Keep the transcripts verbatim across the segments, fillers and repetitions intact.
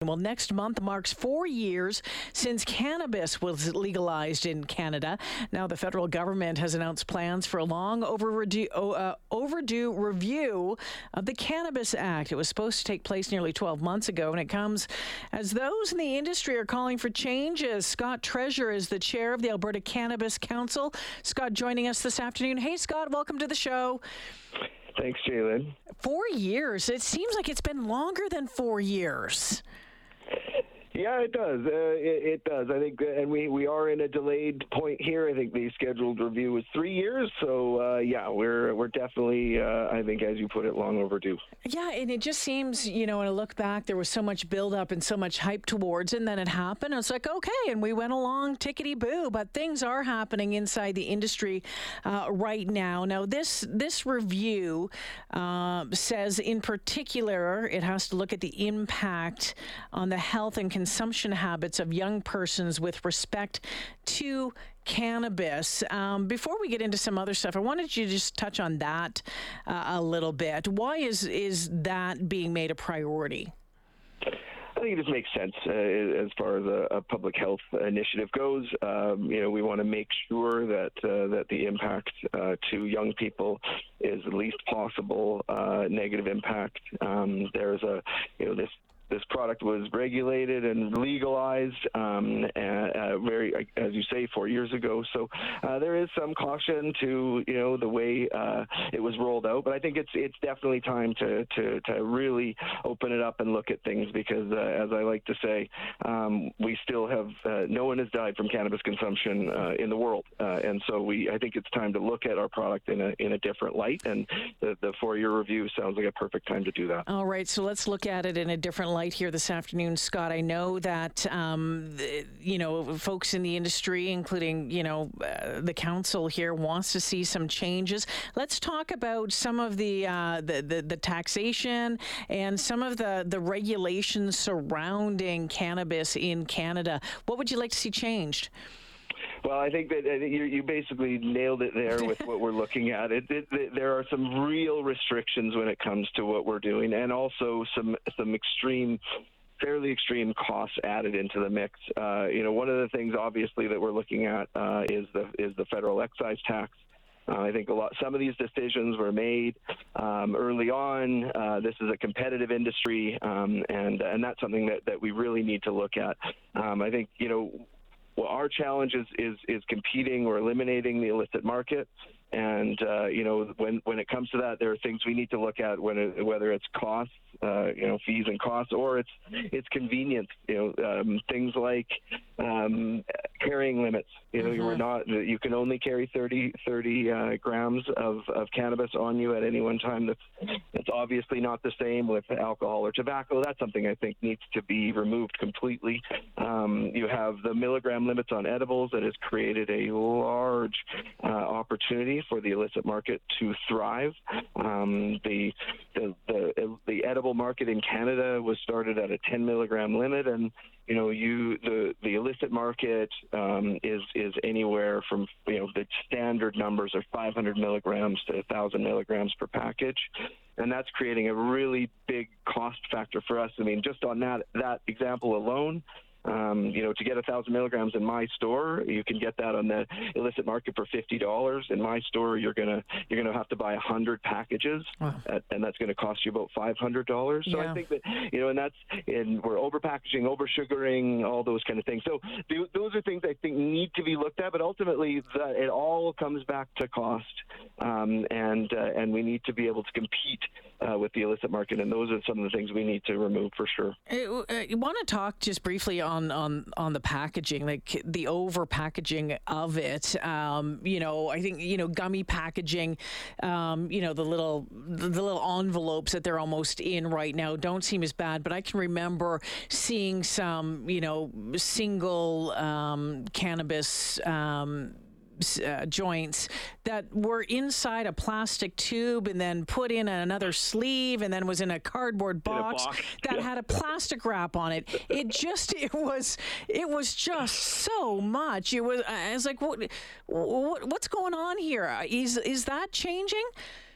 Well, next month marks four years since cannabis was legalized in Canada. Now, the federal government has announced plans for a long overdue, uh, overdue review of the Cannabis Act. It was supposed to take place nearly twelve months ago, and it comes as those in the industry are calling for changes. Scott Treasure is the chair of the Alberta Cannabis Council. Scott joining us this afternoon. Hey, Scott, welcome to the show. Thanks, Jalen. Four years. It seems like it's been longer than four years. Yeah, it does. Uh, it, it does. I think, uh, and we, we are in a delayed point here. I think the scheduled review was three years. So, uh, yeah, we're we're definitely, uh, I think, as you put it, long overdue. Yeah, and it just seems, you know, when I look back, there was so much buildup and so much hype towards it, and then it happened. It's like, okay, and we went along tickety-boo, but things are happening inside the industry uh, right now. Now, this this review uh, says, in particular, it has to look at the impact on the health and consumption habits of young persons with respect to cannabis. Um, before we get into some other stuff, I wanted you to just touch on that uh, a little bit. Why is is that being made a priority? I think it just makes sense uh, as far as a, a public health initiative goes. Um, you know, we want to make sure that uh, that the impact uh, to young people is the least possible uh, negative impact. Um, there's a, you know, this. This product was regulated and legalized um, uh, very, as you say, four years ago. So uh, there is some caution to, you know, the way uh, it was rolled out. But I think it's it's definitely time to to, to really open it up and look at things because, uh, as I like to say, um, we still have uh, no one has died from cannabis consumption uh, in the world, uh, and so we I think it's time to look at our product in a in a different light. And the, the four-year review sounds like a perfect time to do that. All right, so let's look at it in a different light here this afternoon, Scott. I know that, um, the, you know, folks in the industry, including, you know, uh, the council here, wants to see some changes. Let's talk about some of the, uh, the, the, the taxation and some of the, the regulations surrounding cannabis in Canada. What would you like to see changed? Well, I think that I think you, you basically nailed it there with what we're looking at. It, it, it, there are some real restrictions when it comes to what we're doing, and also some some extreme, fairly extreme costs added into the mix. Uh, you know, one of the things obviously that we're looking at uh, is the is the federal excise tax. Uh, I think a lot. Some of these decisions were made um, early on. Uh, this is a competitive industry, um, and and that's something that, that we really need to look at. Um, I think you know. Well, our challenge is, is, is competing or eliminating the illicit market. And, uh, you know, when, when it comes to that, there are things we need to look at, when it, whether it's costs, uh, you know, fees and costs, or it's it's convenience, you know, um, things like um, carrying limits. You know, mm-hmm. You're not, you can only carry thirty, thirty uh, grams of, of cannabis on you at any one time. That's, that's obviously not the same with alcohol or tobacco. That's something I think needs to be removed completely. Um, you have the milligram limits on edibles that has created a large uh, opportunity for the illicit market to thrive. Um, the, the the the edible market in Canada was started at a ten milligram limit, and you know you the the illicit market um, is is anywhere from you know the standard numbers are five hundred milligrams to one thousand milligrams per package, and that's creating a really big cost factor for us. I mean, just on that that example alone. Um, you know, to get a thousand milligrams in my store, you can get that on the illicit market for fifty dollars. In my store, you're gonna you're gonna have to buy a hundred packages, wow. at, and that's going to cost you about five hundred dollars. So yeah. I think that you know, and that's and we're over packaging, over sugaring, all those kind of things. So th- those are things I think need to be looked at. But ultimately, the, it all comes back to cost, um, and uh, and we need to be able to compete uh, with the illicit market, and those are some of the things we need to remove for sure. Uh, uh, you want to talk just briefly on On, on on the packaging, like the over packaging of it. Um, you know, I think you know gummy packaging. Um, you know, the little the little envelopes that they're almost in right now don't seem as bad. But I can remember seeing some you know single um, cannabis. Um, Uh, joints that were inside a plastic tube and then put in another sleeve and then was in a cardboard box, a box. that yeah. had a plastic wrap on it. It just it was it was just so much. It was I was like, what, what what's going on here? Is is that changing?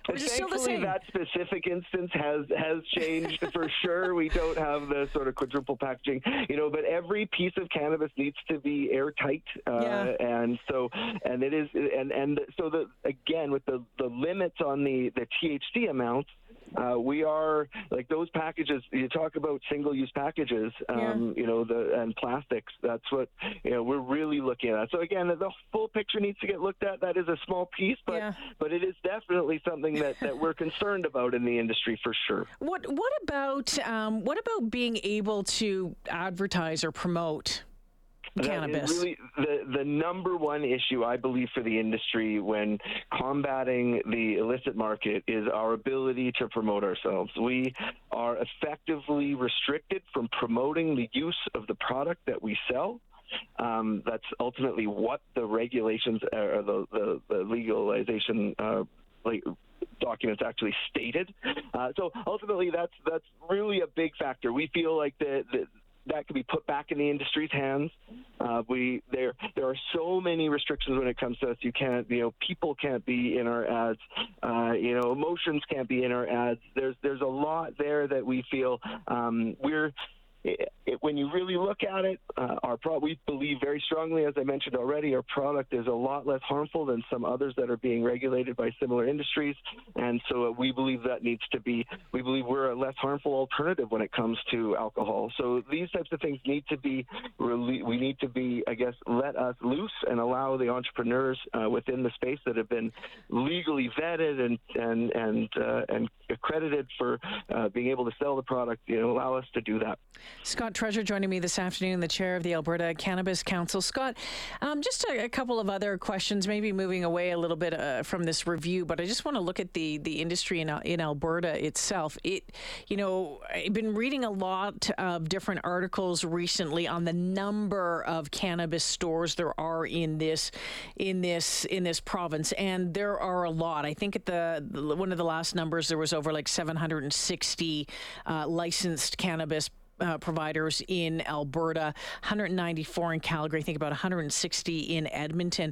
Or is it still the Thankfully, same? that specific instance has has changed for sure. We don't have the sort of quadruple packaging, you know, but every piece of cannabis needs to be airtight, uh, Yeah. and so and it is, and and so the again with the the limits on the the T H C amounts. Uh, we are like those packages. You talk about single-use packages, um, Yeah. you know, the and plastics. That's what you know. We're really looking at. So again, the full picture needs to get looked at. That is a small piece, but Yeah. but it is definitely something that, that we're concerned about in the industry for sure. What What about um, what about being able to advertise or promote cannabis? That is really the, the number one issue, I believe, for the industry when combating the illicit market is our ability to promote ourselves. We are effectively restricted from promoting the use of the product that we sell. Um, that's ultimately what the regulations or the, the, the legalization uh, like, documents actually stated. Uh, so ultimately, that's that's really a big factor. We feel like the, the that could be put back in the industry's hands. Uh, we there there are so many restrictions when it comes to us. You can't, you know, people can't be in our ads. Uh, you know, emotions can't be in our ads. There's there's a lot there that we feel um, we're. It, it, when you really look at it, uh, our pro- we believe very strongly, as I mentioned already, our product is a lot less harmful than some others that are being regulated by similar industries, and so uh, we believe that needs to be. We believe we're a less harmful alternative when it comes to alcohol. So these types of things need to be. Really, we need to be, I guess, let us loose and allow the entrepreneurs uh, within the space that have been legally vetted and and and uh, and accredited for uh, being able to sell the product. You know, allow us to do that. Scott Treasure joining me this afternoon, the chair of the Alberta Cannabis Council. Scott, um, just a, a couple of other questions, maybe moving away a little bit uh, from this review, but I just want to look at the the industry in in Alberta itself. It, you know, I've been reading a lot of different articles recently on the number of cannabis stores there are in this in this in this province, and there are a lot. I think at the one of the last numbers there was over like seven hundred sixty uh, licensed cannabis Uh, providers in Alberta, one hundred ninety-four in Calgary, I think about one hundred sixty in Edmonton.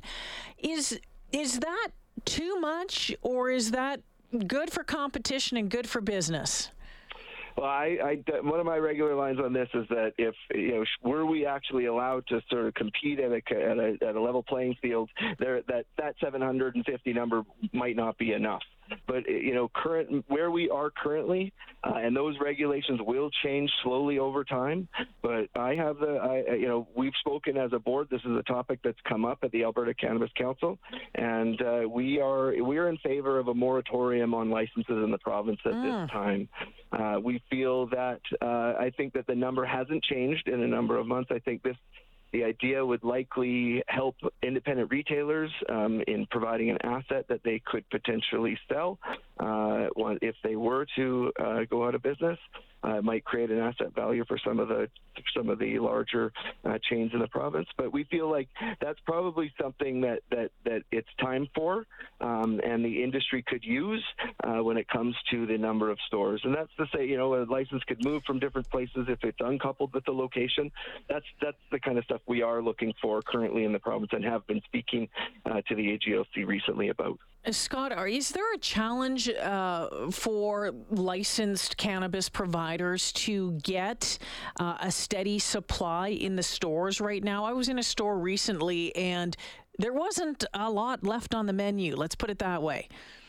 Is is that too much, or is that good for competition and good for business? Well, I, I, one of my regular lines on this is that if, you know, were we actually allowed to sort of compete at a, at a, at a level playing field, there, that, that seven hundred fifty number might not be enough. But, you know, current where we are currently, uh, and those regulations will change slowly over time. But I have the, I, you know, we've spoken as a board. This is a topic that's come up at the Alberta Cannabis Council, and uh, we are we are in favor of a moratorium on licenses in the province at mm. this time. Uh, we feel that uh, I think that the number hasn't changed in a number of months. I think this. The idea would likely help independent retailers um, in providing an asset that they could potentially sell uh, if they were to uh, go out of business. Uh, it might create an asset value for some of the some of the larger uh, chains in the province, but we feel like that's probably something that that, that it's time for, um, and the industry could use uh, when it comes to the number of stores. And that's to say, you know, a license could move from different places if it's uncoupled with the location. That's that's the kind of stuff we are looking for currently in the province and have been speaking uh, to the A G L C recently about. Scott, are, is there a challenge uh, for licensed cannabis providers to get uh, a steady supply in the stores right now? I was in a store recently and there wasn't a lot left on the menu. Let's put it that way.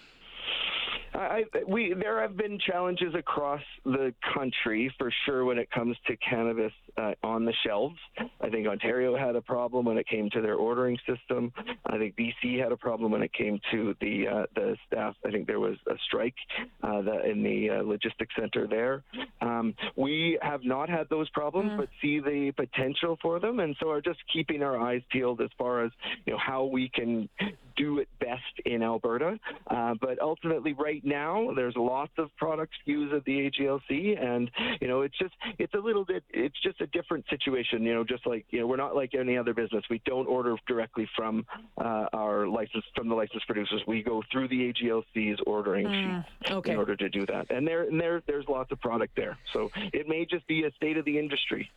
I, we there have been challenges across the country for sure when it comes to cannabis uh, on the shelves. I think Ontario had a problem when it came to their ordering system. I think B C had a problem when it came to the uh, the staff. I think there was a strike uh, the, in the uh, logistics center there. Um, we have not had those problems, mm. but see the potential for them, and so are just keeping our eyes peeled as far as you know how we can do it best in Alberta. Uh, but ultimately, right now, there's lots of product S K Us at the A G L C, and you know, it's just it's a little bit it's just a different situation. You know, just like you know, we're not like any other business. We don't order directly from uh, our license from the licensed producers. We go through the A G L C's ordering mm, sheet okay. in order to do that. And there and there there's lots of product there. So it may just be a state of the industry.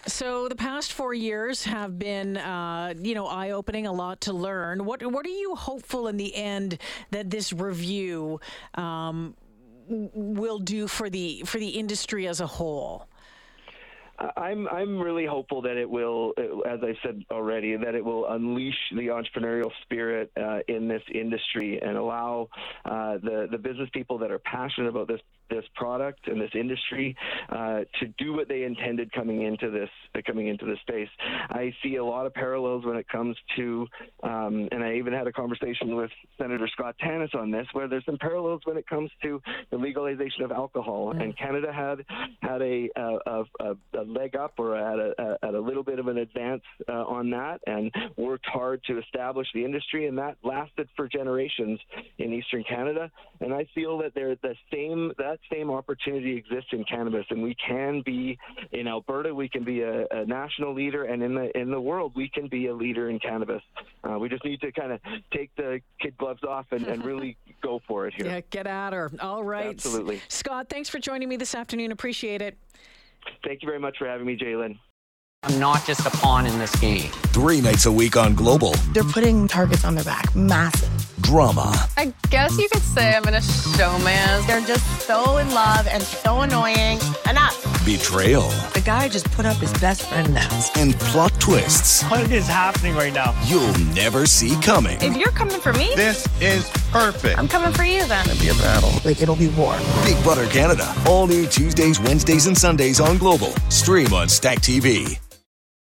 So the past four years have been, uh, you know, eye-opening, a lot to learn. What What are you hopeful in the end that this review um, will do for the for the industry as a whole? I'm I'm really hopeful that it will, as I said already, that it will unleash the entrepreneurial spirit uh, in this industry and allow uh, the the business people that are passionate about this this product and this industry uh, to do what they intended coming into this uh, coming into this space. I see a lot of parallels when it comes to, um, and I even had a conversation with Senator Scott Tanis on this, where there's some parallels when it comes to the legalization of alcohol. Mm. And Canada had had a a, a, a leg up or at a, a, at a little bit of an advance uh, on that, and worked hard to establish the industry, and that lasted for generations in Eastern Canada. And I feel that there the same that same opportunity exists in cannabis, and we can be in Alberta, we can be a, a national leader, and in the in the world, we can be a leader in cannabis. Uh, we just need to kind of take the kid gloves off and, and really go for it here. Yeah, get at her. All right. Absolutely. Scott, thanks for joining me this afternoon. Appreciate it. Thank you very much for having me, Jalen. I'm not just a pawn in this game. Three nights a week on Global. They're putting targets on their back. Massive. Drama. I guess you could say I'm in a showman. They're just so in love and so annoying. Enough. Betrayal. The guy just put up his best friend in the house. And plot twists. What is happening right now? You'll never see coming. If you're coming for me, this is perfect. I'm coming for you then. It'll be a battle. Like, it'll be war. Big Brother Canada. All new Tuesdays, Wednesdays, and Sundays on Global. Stream on Stack T V.